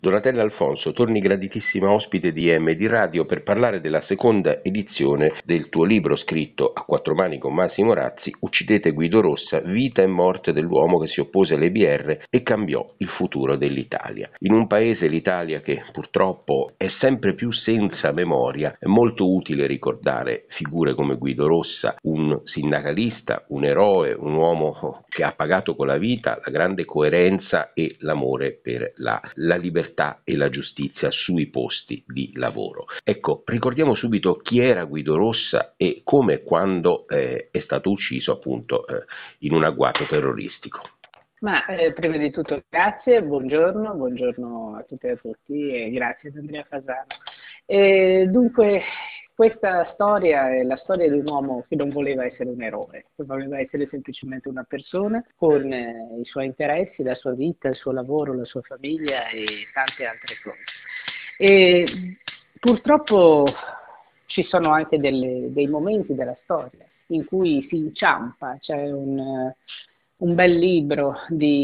Donatella Alfonso, torni graditissima ospite di EMD Radio per parlare della seconda edizione del tuo libro scritto a quattro mani con Massimo Razzi, Uccidete Guido Rossa, vita e morte dell'uomo che si oppose alle BR e cambiò il futuro dell'Italia. In un paese, l'Italia, che purtroppo è sempre più senza memoria, è molto utile ricordare figure come Guido Rossa, un sindacalista, un eroe, un uomo che ha pagato con la vita la grande coerenza e l'amore per la libertà e la giustizia sui posti di lavoro. Ecco, ricordiamo subito chi era Guido Rossa e come e quando è stato ucciso appunto in un agguato terroristico. Prima di tutto grazie, buongiorno a tutte e a tutti e grazie ad Andrea Fasano. Dunque, questa storia è la storia di un uomo che non voleva essere un eroe, che voleva essere semplicemente una persona con i suoi interessi, la sua vita, il suo lavoro, la sua famiglia e tante altre cose. E purtroppo ci sono anche dei momenti della storia in cui si inciampa, c'è un bel libro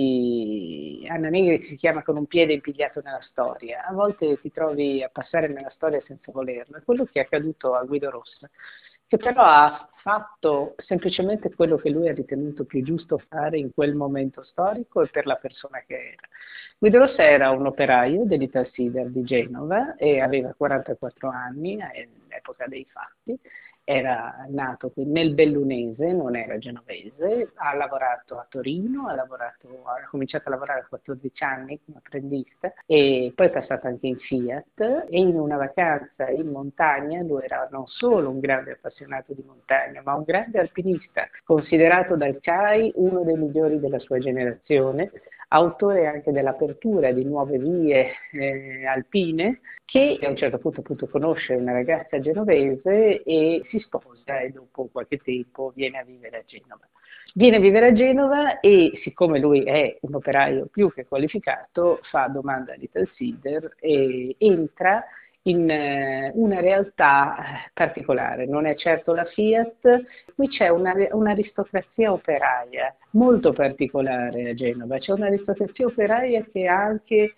di Anna Negri che si chiama Con un piede impigliato nella storia. A volte ti trovi a passare nella storia senza volerlo. È quello che è accaduto a Guido Rossa, che però ha fatto semplicemente quello che lui ha ritenuto più giusto fare in quel momento storico e per la persona che era. Guido Rossa era un operaio dell'Italsider di Genova e aveva 44 anni all'epoca dei fatti. Era nato qui nel Bellunese, non era genovese, ha lavorato a Torino, ha cominciato a lavorare a 14 anni come apprendista e poi è passato anche in Fiat e in una vacanza in montagna, lui era non solo un grande appassionato di montagna, ma un grande alpinista, considerato dal CAI uno dei migliori della sua generazione, autore anche dell'apertura di nuove vie alpine, che a un certo punto appunto conosce una ragazza genovese e si sposa e dopo qualche tempo viene a vivere a Genova. Viene a vivere a Genova e siccome lui è un operaio più che qualificato fa domanda all'Italsider e entra in una realtà particolare, non è certo la Fiat, qui c'è un'aristocrazia operaia molto particolare a Genova, c'è un'aristocrazia operaia che ha anche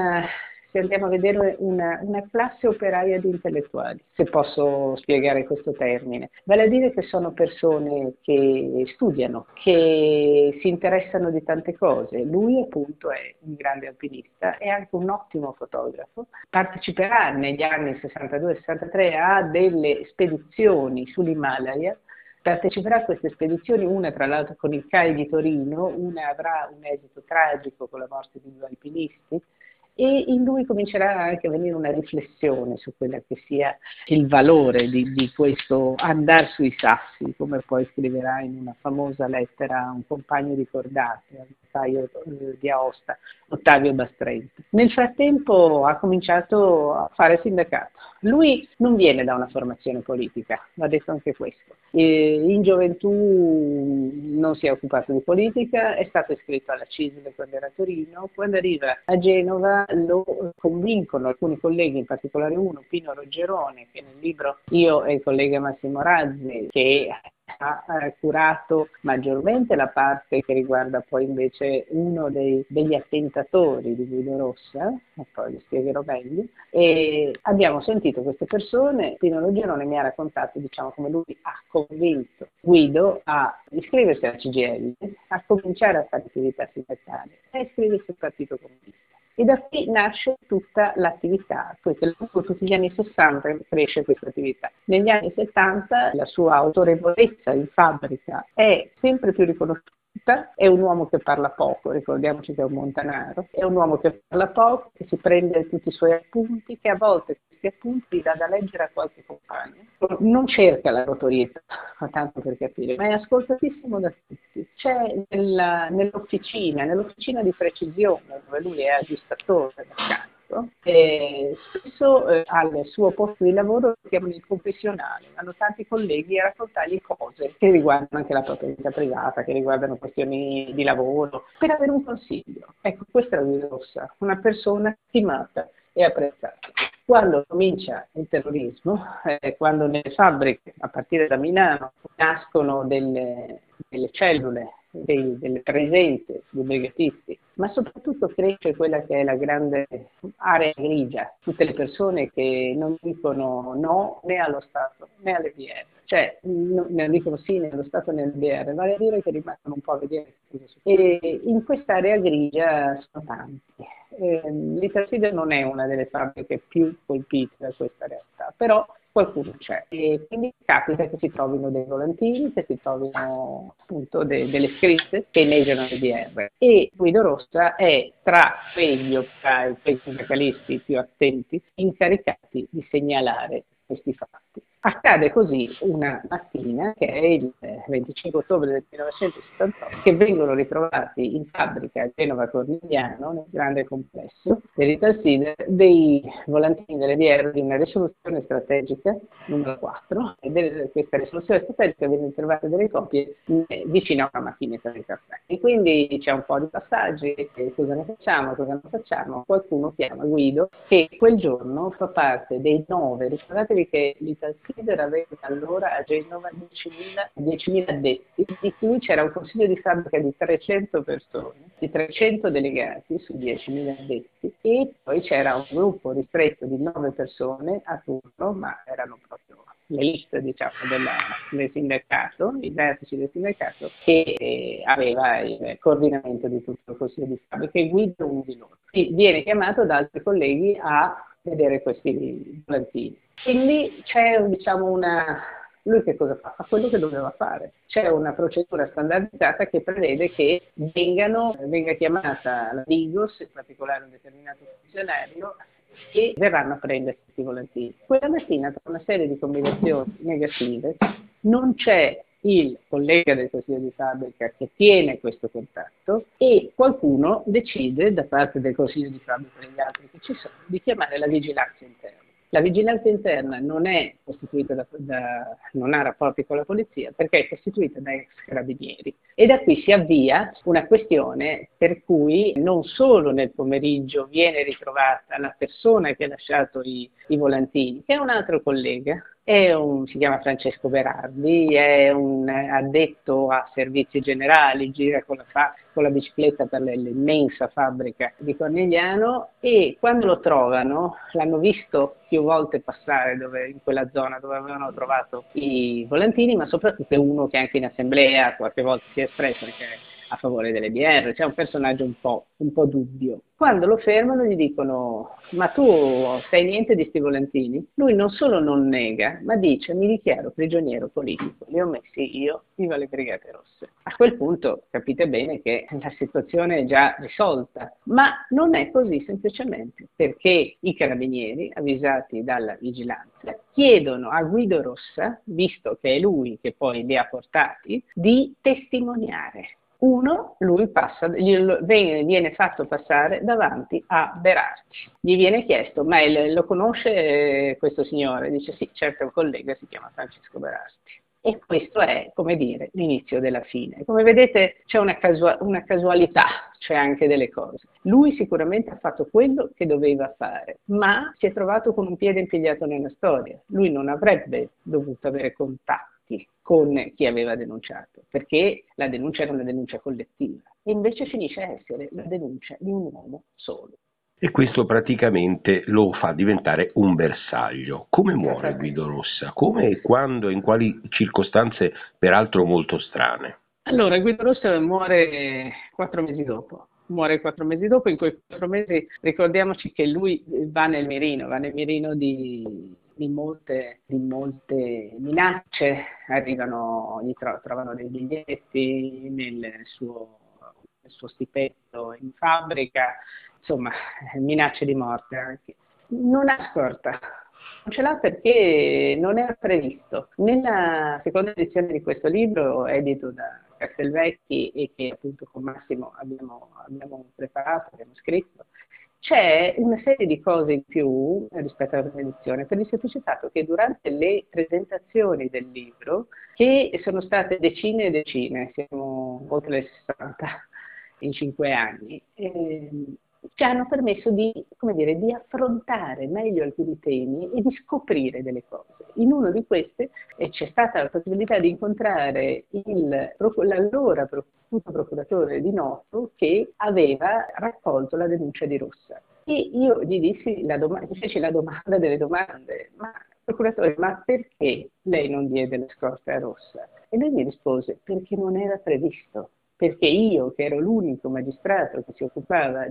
se andiamo a vedere una classe operaia di intellettuali, se posso spiegare questo termine, vale a dire che sono persone che studiano, che si interessano di tante cose. Lui appunto è un grande alpinista, è anche un ottimo fotografo, parteciperà negli anni 62-63 a delle spedizioni sull'Himalaya. Parteciperà a queste spedizioni, una tra l'altro con il CAI di Torino, una avrà un esito tragico con la morte di due alpinisti, e in lui comincerà anche a venire una riflessione su quella che sia il valore di questo andare sui sassi, come poi scriverà in una famosa lettera a un compagno di cordate, al notaio di Aosta, Ottavio Bastrenti. Nel frattempo ha cominciato a fare sindacato. Lui non viene da una formazione politica, va detto anche questo. In gioventù non si è occupato di politica, è stato iscritto alla CISL quando era a Torino, quando arriva a Genova lo convincono alcuni colleghi, in particolare uno, Pino Roggerone, che nel libro Io e il collega Massimo Razzi, che ha curato maggiormente la parte che riguarda poi invece uno degli attentatori di Guido Rossa, e poi lo spiegherò meglio, e abbiamo sentito queste persone. Pino Roggerone mi ha raccontato come lui ha convinto Guido a iscriversi al CGIL, a cominciare a fare attività sindacale e a iscriversi al Partito Comunista. E da qui nasce tutta l'attività, poiché lungo tutti gli anni 60 cresce questa attività. Negli anni 70 la sua autorevolezza in fabbrica è sempre più riconosciuta. È un uomo che parla poco, ricordiamoci che è un montanaro, è un uomo che parla poco, che si prende tutti i suoi appunti, che a volte questi appunti li dà da leggere a qualche compagno. Non cerca la notorietà, tanto per capire, ma è ascoltatissimo da tutti. C'è nell'officina di precisione, dove lui è aggiustatore meccanico, spesso al suo posto di lavoro lo chiamano il confessionale, hanno tanti colleghi a raccontargli cose che riguardano anche la propria vita privata, che riguardano questioni di lavoro, per avere un consiglio. Ecco, questa è la Guido Rossa, una persona stimata e apprezzata. Quando comincia il terrorismo, quando nelle fabbriche, a partire da Milano, nascono delle cellule delle presenze dei brigatisti, ma soprattutto cresce quella che è la grande area grigia, tutte le persone che non dicono no né allo Stato né alle BR, cioè ne dicono sì né allo Stato né alle BR, vale a dire che rimangono un po' a vedere cosa succede. E in quest'area grigia sono tanti. L'Italsider non è una delle fabbriche più colpite da questa realtà, però qualcuno c'è e quindi capita che si trovino dei volantini, che si trovino appunto delle scritte che negano le DR e Guido Rossa è tra quegli operai, quei sindacalisti più attenti, incaricati di segnalare questi fatti. Accade così una mattina, che è il 25 ottobre del 1978, che vengono ritrovati in fabbrica a Genova Cornigliano, nel grande complesso dell'Italsider, dei volantini delle DR di una risoluzione strategica, numero 4, e questa risoluzione strategica viene trovata delle copie vicino a una macchinetta del caffè. E quindi c'è un po' di passaggi, cosa ne facciamo, cosa non facciamo, qualcuno chiama Guido, che quel giorno fa parte dei 9, ricordatevi che l'Italsider aveva allora a Genova 10.000 addetti, di cui c'era un consiglio di fabbrica di 300 persone, di 300 delegati su 10.000 addetti, e poi c'era un gruppo ristretto di 9 persone a turno, ma erano proprio le liste diciamo, del sindacato, i vertici del sindacato, che aveva il coordinamento di tutto il consiglio di fabbrica e Guido uno di loro. Viene chiamato da altri colleghi a vedere questi volantini. Quindi c'è diciamo lui che cosa fa? Fa quello che doveva fare. C'è una procedura standardizzata che prevede che venga chiamata la Digos, in particolare un determinato funzionario, e verranno a prendere questi volantini. Quella mattina, per una serie di combinazioni negative, non c'è il collega del consiglio di fabbrica che tiene questo contatto e qualcuno decide, da parte del consiglio di fabbrica e degli altri che ci sono, di chiamare la vigilanza interna. La vigilanza interna non è costituita non ha rapporti con la polizia perché è costituita da ex carabinieri e da qui si avvia una questione per cui non solo nel pomeriggio viene ritrovata la persona che ha lasciato i volantini, che è un altro collega, si chiama Francesco Berardi, è un addetto a servizi generali, gira con la bicicletta per l'immensa fabbrica di Cornigliano e quando lo trovano, l'hanno visto più volte passare in quella zona dove avevano trovato i volantini, ma soprattutto è uno che anche in assemblea qualche volta si è espresso perché a favore delle BR, c'è un personaggio un po' dubbio. Quando lo fermano gli dicono ma tu sai niente di sti volantini? Lui non solo non nega, ma dice mi dichiaro prigioniero politico, li ho messi io, viva le Brigate Rosse. A quel punto capite bene che la situazione è già risolta, ma non è così semplicemente, perché i carabinieri, avvisati dalla vigilanza, chiedono a Guido Rossa, visto che è lui che poi li ha portati, di testimoniare. Lui viene fatto passare davanti a Berardi. Gli viene chiesto, ma lo conosce questo signore? Dice sì, certo è un collega, si chiama Francesco Berardi. E questo è, come dire, l'inizio della fine. Come vedete c'è una casualità, c'è anche delle cose. Lui sicuramente ha fatto quello che doveva fare, ma si è trovato con un piede impigliato nella storia. Lui non avrebbe dovuto avere contatti con chi aveva denunciato, perché la denuncia era una denuncia collettiva, e invece finisce a essere la denuncia di un uomo solo. E questo praticamente lo fa diventare un bersaglio. Come muore Guido Rossa? Come e quando e in quali circostanze, peraltro molto strane? Allora, Guido Rossa muore 4 mesi dopo. In quei 4 mesi ricordiamoci che lui va nel mirino di molte minacce, trovano dei biglietti nel suo stipendio in fabbrica, insomma, minacce di morte anche. Non ha scorta. Non ce l'ha perché non era previsto. Nella seconda edizione di questo libro, edito da Castelvecchi e che appunto con Massimo abbiamo preparato, abbiamo scritto, c'è una serie di cose in più rispetto alla prima edizione, per il semplice fatto che durante le presentazioni del libro, che sono state decine e decine, siamo oltre le 60 in 5 anni, ci hanno permesso di, come dire, di affrontare meglio alcuni temi e di scoprire delle cose. In uno di questi c'è stata la possibilità di incontrare l'allora procuratore di Noto che aveva raccolto la denuncia di Rossa. E io gli feci la domanda delle domande, ma procuratore, ma perché lei non diede le scorte a Rossa? E lui mi rispose, perché non era previsto. Perché io, che ero l'unico magistrato che si occupava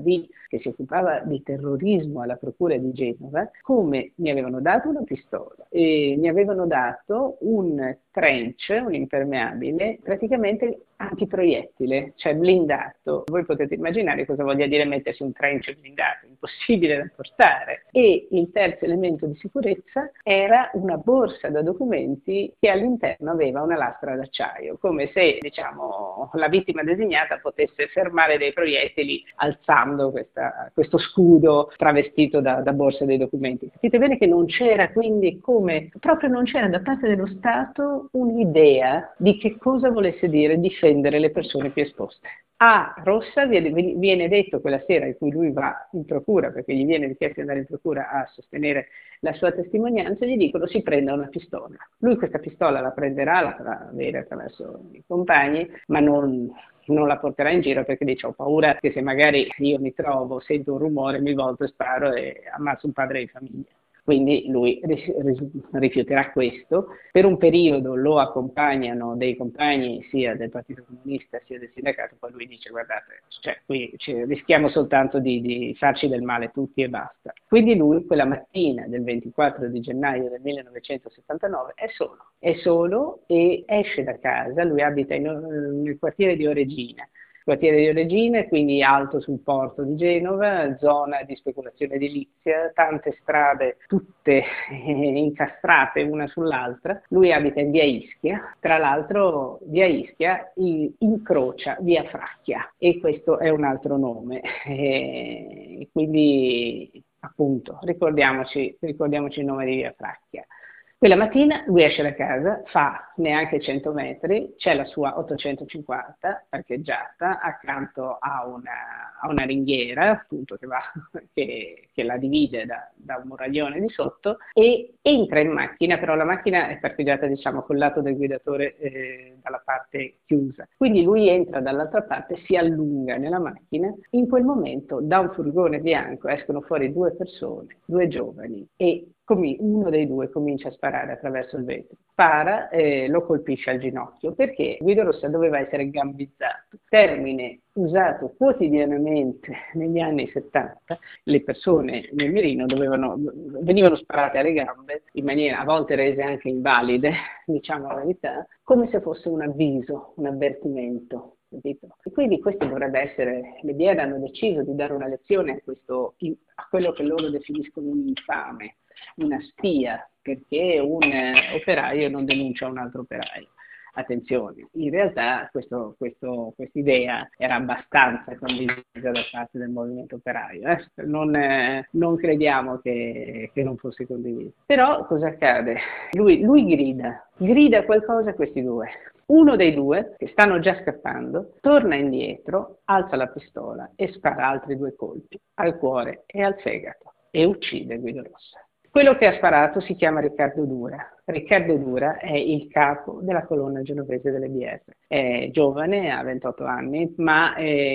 di terrorismo alla Procura di Genova, come mi avevano dato una pistola e mi avevano dato un trench, un impermeabile, praticamente antiproiettile, cioè blindato. Voi potete immaginare cosa voglia dire mettersi un trench blindato, impossibile da portare. E il terzo elemento di sicurezza era una borsa da documenti che all'interno aveva una lastra d'acciaio, come se, diciamo, la vittima designata potesse fermare dei proiettili alzando questo scudo travestito da borsa dei documenti. Capite bene che non c'era quindi proprio non c'era da parte dello Stato un'idea di che cosa volesse dire difendere le persone più esposte. A Rossa viene detto quella sera in cui lui va in procura, perché gli viene richiesto di andare in procura a sostenere la sua testimonianza, gli dicono si prenda una pistola. Lui questa pistola la prenderà, la farà avere attraverso i compagni, ma non la porterà in giro perché dice ho paura che se magari io mi trovo, sento un rumore, mi volto e sparo e ammazzo un padre di famiglia. Quindi lui rifiuterà questo. Per un periodo lo accompagnano dei compagni sia del Partito Comunista sia del sindacato, poi lui dice guardate, cioè, qui rischiamo soltanto di farci del male tutti e basta. Quindi lui quella mattina del 24 di gennaio del 1979 è solo e esce da casa, lui abita nel quartiere di Oregina, quindi alto sul porto di Genova, zona di speculazione edilizia, tante strade tutte incastrate una sull'altra. Lui abita in via Ischia, tra l'altro via Ischia incrocia via Fracchia e questo è un altro nome. Quindi appunto ricordiamoci il nome di via Fracchia. Quella mattina lui esce da casa, fa neanche 100 metri, c'è la sua 850 parcheggiata accanto a una ringhiera appunto che la divide da un muraglione di sotto e entra in macchina, però la macchina è parcheggiata diciamo col lato del guidatore dalla parte chiusa. Quindi lui entra dall'altra parte, si allunga nella macchina, in quel momento da un furgone bianco escono fuori due persone, due giovani e uno dei due comincia a sparare attraverso il vetro, spara e lo colpisce al ginocchio perché Guido Rossa doveva essere gambizzato, termine usato quotidianamente negli anni 70, le persone nel mirino venivano sparate alle gambe in maniera a volte rese anche invalide, diciamo la verità, come se fosse un avviso, un avvertimento. Capito? E quindi questo dovrebbe essere, le BR hanno deciso di dare una lezione a quello che loro definiscono un infame, una spia, perché un operaio non denuncia un altro operaio. Attenzione, in realtà questa idea era abbastanza condivisa da parte del movimento operaio, non crediamo che non fosse condivisa. Però cosa accade? Lui grida qualcosa a questi due. Uno dei due, che stanno già scappando, torna indietro, alza la pistola e spara altri due colpi al cuore e al fegato e uccide Guido Rossa. Quello che ha sparato si chiama Riccardo Dura. Riccardo Dura è il capo della colonna genovese delle BR. È giovane, ha 28 anni, ma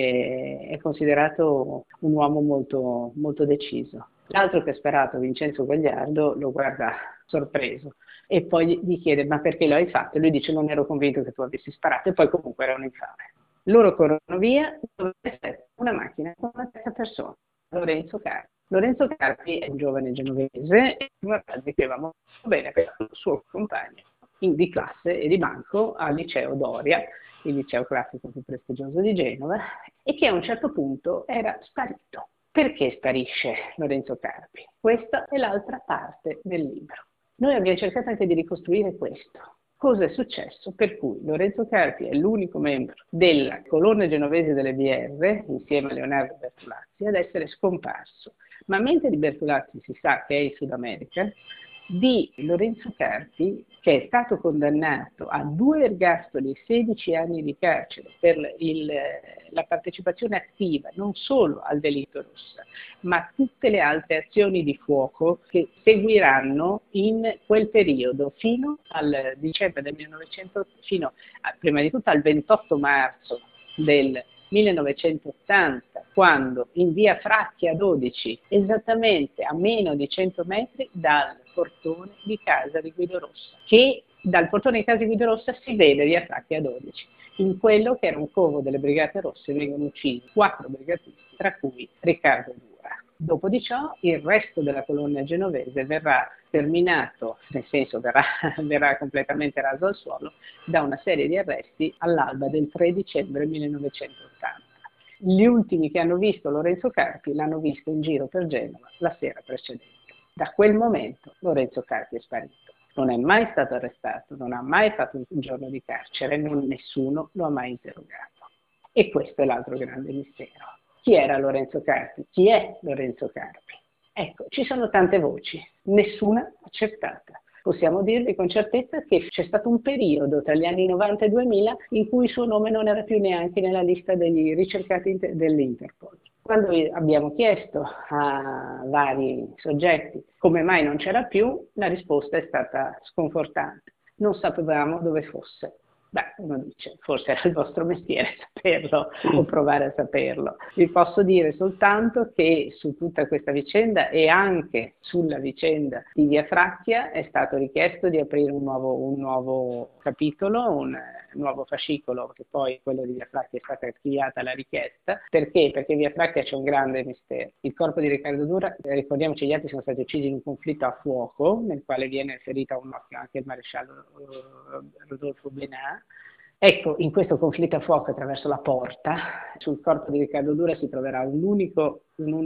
è considerato un uomo molto, molto deciso. L'altro che ha sparato, Vincenzo Gagliardo, lo guarda sorpreso e poi gli chiede ma perché lo hai fatto? E lui dice non ero convinto che tu avessi sparato e poi comunque era un infame. Loro corrono via, dove c'è una macchina con una terza persona, Lorenzo Carpi. Lorenzo Carpi è un giovane genovese e che va molto bene per il suo compagno di classe e di banco al liceo Doria, il liceo classico più prestigioso di Genova, e che a un certo punto era sparito. Perché sparisce Lorenzo Carpi? Questa è l'altra parte del libro. Noi abbiamo cercato anche di ricostruire questo. Cosa è successo? Per cui Lorenzo Carpi è l'unico membro della colonna genovese delle BR, insieme a Leonardo Bertolazzi, ad essere scomparso. Ma mentre di Bertolazzi si sa che è in Sud America, di Lorenzo Carpi, che è stato condannato a 2 ergastoli e 16 anni di carcere per la partecipazione attiva non solo al delitto Rossa, ma a tutte le altre azioni di fuoco che seguiranno in quel periodo fino al dicembre del 1900, prima di tutto al 28 marzo del 1980, quando in via Fracchia 12, esattamente a meno di 100 metri dal portone di casa di Guido Rossa, che dal portone di casa di Guido Rossa si vede via Fracchia 12. In quello che era un covo delle Brigate Rosse vengono uccisi 4 brigatisti, tra cui Riccardo Dura. Dopo di ciò il resto della colonna genovese verrà terminato, nel senso verrà completamente raso al suolo, da una serie di arresti all'alba del 3 dicembre 1980. Gli ultimi che hanno visto Lorenzo Carpi l'hanno visto in giro per Genova la sera precedente. Da quel momento Lorenzo Carpi è sparito. Non è mai stato arrestato, non ha mai fatto un giorno di carcere, nessuno lo ha mai interrogato. E questo è l'altro grande mistero. Chi era Lorenzo Carpi? Chi è Lorenzo Carpi? Ecco, ci sono tante voci, nessuna accertata. Possiamo dirvi con certezza che c'è stato un periodo tra gli anni 90 e 2000 in cui il suo nome non era più neanche nella lista degli ricercati dell'Interpol. Quando abbiamo chiesto a vari soggetti come mai non c'era più, la risposta è stata sconfortante. Non sapevamo dove fosse. Beh, uno dice, forse era il vostro mestiere saperlo o provare a saperlo. Vi posso dire soltanto che su tutta questa vicenda e anche sulla vicenda di Via Fracchia è stato richiesto di aprire un nuovo capitolo, un nuovo fascicolo, che poi quello di Via Fracchia è stata archiviata la richiesta. Perché? Perché Via Fracchia c'è un grande mistero. Il corpo di Riccardo Dura, ricordiamoci, gli altri sono stati uccisi in un conflitto a fuoco, nel quale viene ferito a un occhio anche il maresciallo Rodolfo Benà. Ecco, in questo conflitto a fuoco attraverso la porta, sul corpo di Riccardo Dura si troverà un unico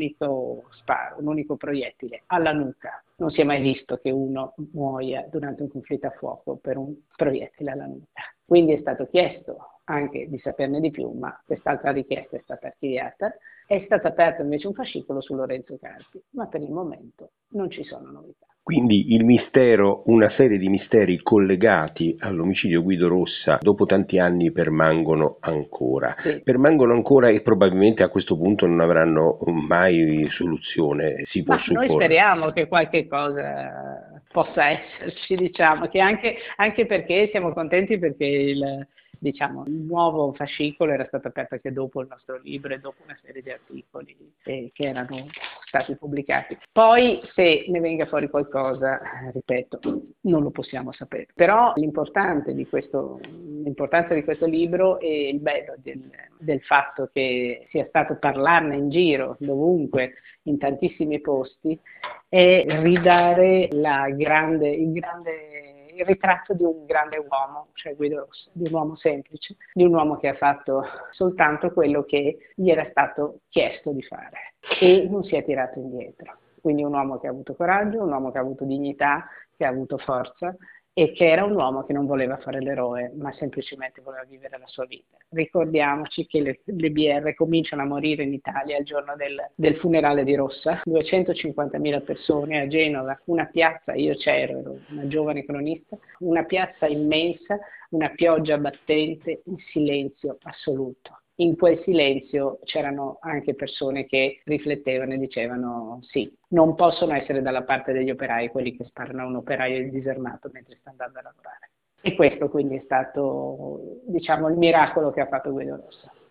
sparo, un unico proiettile alla nuca. Non si è mai visto che uno muoia durante un conflitto a fuoco per un proiettile alla nuca. Quindi è stato chiesto anche di saperne di più, ma quest'altra richiesta è stata archiviata. È stato aperto invece un fascicolo su Lorenzo Carpi, ma per il momento non ci sono novità. Quindi il mistero, una serie di misteri collegati all'omicidio Guido Rossa dopo tanti anni permangono ancora. Sì. Permangono ancora e probabilmente a questo punto non avranno mai soluzione, si può supporre. Noi speriamo che qualche cosa possa esserci, diciamo, che anche perché siamo contenti perché il nuovo fascicolo era stato aperto anche dopo il nostro libro e dopo una serie di articoli che erano stati pubblicati. Poi se ne venga fuori qualcosa, ripeto, non lo possiamo sapere. Però l'importanza di questo libro e il bello del fatto che sia stato parlarne in giro, dovunque, in tantissimi posti, è ridare il ritratto di un grande uomo, cioè Guido Rossa, di un uomo semplice, di un uomo che ha fatto soltanto quello che gli era stato chiesto di fare e non si è tirato indietro. Quindi un uomo che ha avuto coraggio, un uomo che ha avuto dignità, che ha avuto forza e che era un uomo che non voleva fare l'eroe, ma semplicemente voleva vivere la sua vita. Ricordiamoci che le BR cominciano a morire in Italia il giorno del funerale di Rossa, 250.000 persone a Genova, una piazza, io c'ero, ero una giovane cronista, una piazza immensa, una pioggia battente, un silenzio assoluto. In quel silenzio c'erano anche persone che riflettevano e dicevano sì, non possono essere dalla parte degli operai quelli che sparano a un operaio disarmato mentre sta andando a lavorare. E questo quindi è stato, diciamo, il miracolo che ha fatto Guido Rossa.